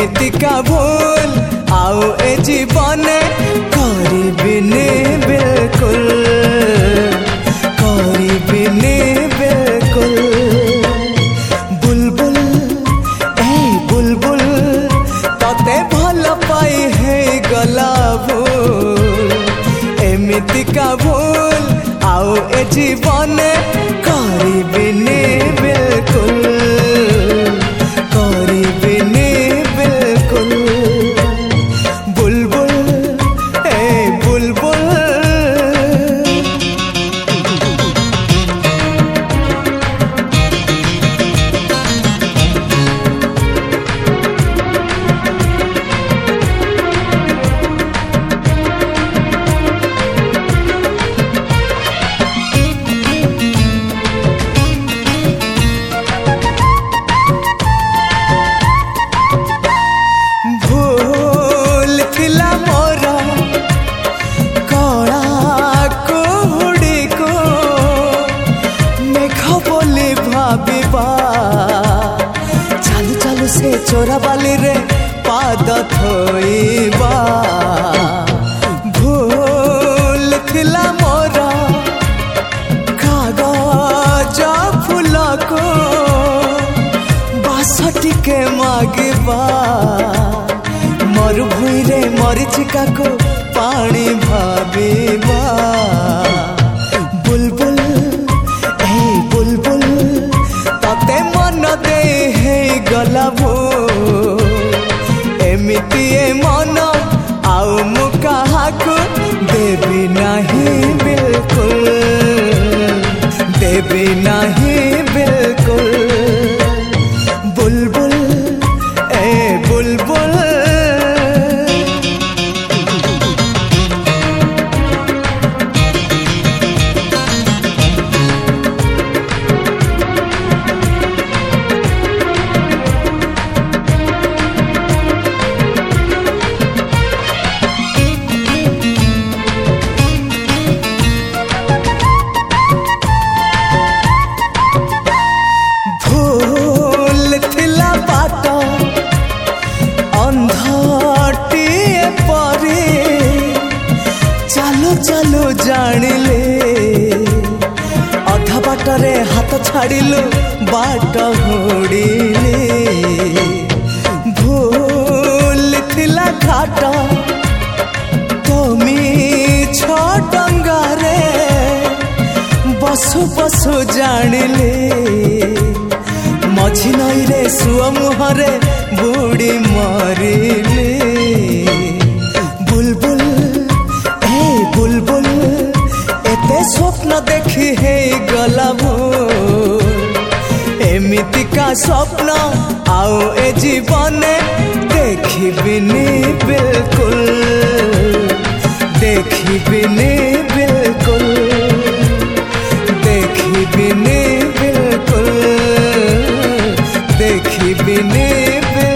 एमिति का भूल आउ ए जीवन करिबिनी बिल्कुल करिबिनी बिल्कुल। बुलबुल ए बुलबुल तते भल पाई है गला भूल एमिति का भूल आउ ए जीवन करिबिनी बिल्कुल करिबिनी बिल्कुल। बुलबुल ए बुलबुल चालू चालू से चोरा बाली रे पाद थोइबा भूल थिला मोर कागज फूल को बास टिके मागिबा मरुभूमि रे मरीचिका को पानी भाबिबा। बुलबुल ए बुलबुल तते मन दे है गला भूल एमिति ए मन आउ मु काहाकु देबी नहीं बिल्कुल देबी नहीं बिल्कुल। बुलबुल ए बुलबुल चलो जानिले अधा बाटरे हाथ छाड़िलु बाट होड़िले भूल थिला घाट तुमी छटंगारे बसु बसु जानिले मझी नई रे सुअ मुहरे बुड़ी मरिले। बुलबुल बुलबुल एते स्वप्न देखी है गला भूल एमिति का स्वप्न आउ ए जीवन देखिबिनी बिल्कुल देखिबिनी बिल्कुल देखिबिनी बिल्कुल देखिबिनी बिल्कुल।